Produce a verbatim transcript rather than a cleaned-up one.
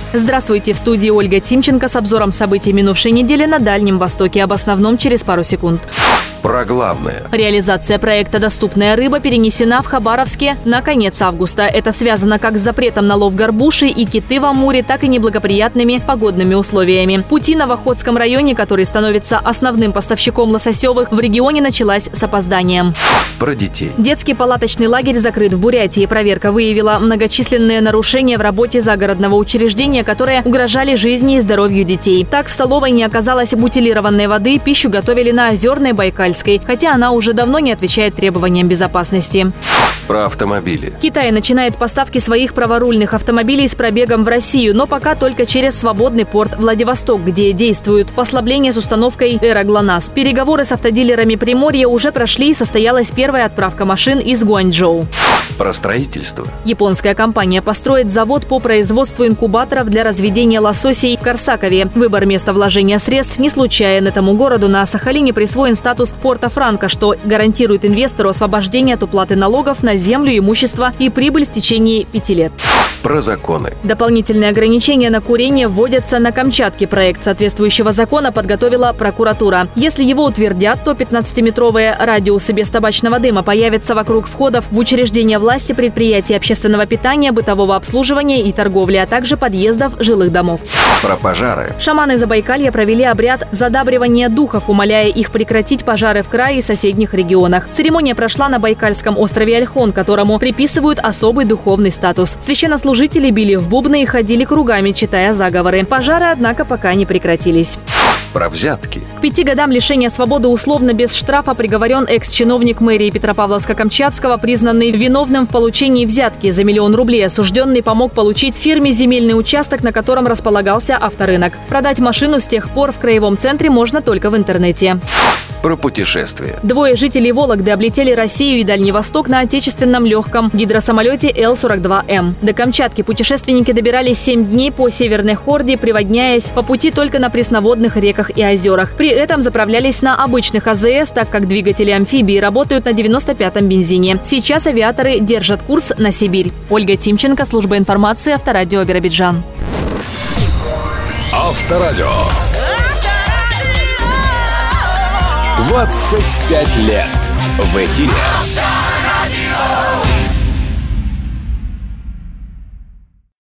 Здравствуйте, в студии Ольга Тимченко с обзором событий минувшей недели на Дальнем Востоке. Об основном через пару секунд. Про главное. Реализация проекта «Доступная рыба» перенесена в Хабаровске на конец августа. Это связано как с запретом на лов горбуши и киты в Амуре, так и неблагоприятными погодными условиями. Путина в Охотском районе, который становится основным поставщиком лососевых, в регионе началась с опозданием. Про детей. Детский палаточный лагерь закрыт в Бурятии. Проверка выявила многочисленные нарушения в работе загородного учреждения, которые угрожали жизни и здоровью детей. Так, в столовой не оказалось бутилированной воды, пищу готовили на Озерной, Байкальской, хотя она уже давно не отвечает требованиям безопасности. Про автомобили. Китай начинает поставки своих праворульных автомобилей с пробегом в Россию, но пока только через свободный порт Владивосток, где действуют послабления с установкой «Эра ГЛОНАСС». Переговоры с автодилерами Приморья уже прошли и состоялась первая отправка машин из Гуанчжоу. Про строительство. Японская компания построит завод по производству инкубаторов для разведения лососей в Корсакове. Выбор места вложения средств не случайен. Этому городу на Сахалине присвоен статус Порто-Франко, что гарантирует инвестору освобождение от уплаты налогов на землю, имущество и прибыль в течение пяти лет. Про законы. Дополнительные ограничения на курение вводятся на Камчатке. Проект соответствующего закона подготовила прокуратура. Если его утвердят, то пятнадцатиметровые радиусы без табачного дыма появятся вокруг входов в учреждения власти, предприятий общественного питания, бытового обслуживания и торговли, а также подъездов жилых домов. Про пожары. Шаманы Забайкалья провели обряд задабривания духов, умоляя их прекратить пожары в крае и соседних регионах. Церемония прошла на Байкальском острове Ольхон, которому приписывают особый духовный статус. Священнослужители били в бубны и ходили кругами, читая заговоры. Пожары, однако, пока не прекратились. Про взятки. К пяти годам лишения свободы условно без штрафа приговорен экс-чиновник мэрии Петропавловска-Камчатского, признанный виновным в получении взятки за миллион рублей. Осужденный помог получить фирме земельный участок, на котором располагался авторынок. Продать машину с тех пор в краевом центре можно только в интернете. Про путешествия. Двое жителей Вологды облетели Россию и Дальний Восток на отечественном легком гидросамолете Эл сорок два эм. До Камчатки путешественники добирались семь дней по Северной Хорде, приводняясь по пути только на пресноводных реках и озерах. При этом заправлялись на обычных а зэ эс, так как двигатели амфибии работают на девяносто пятом бензине. Сейчас авиаторы держат курс на Сибирь. Ольга Тимченко, служба информации, Авторадио Биробиджан. Авторадио. двадцать пять лет в эфире.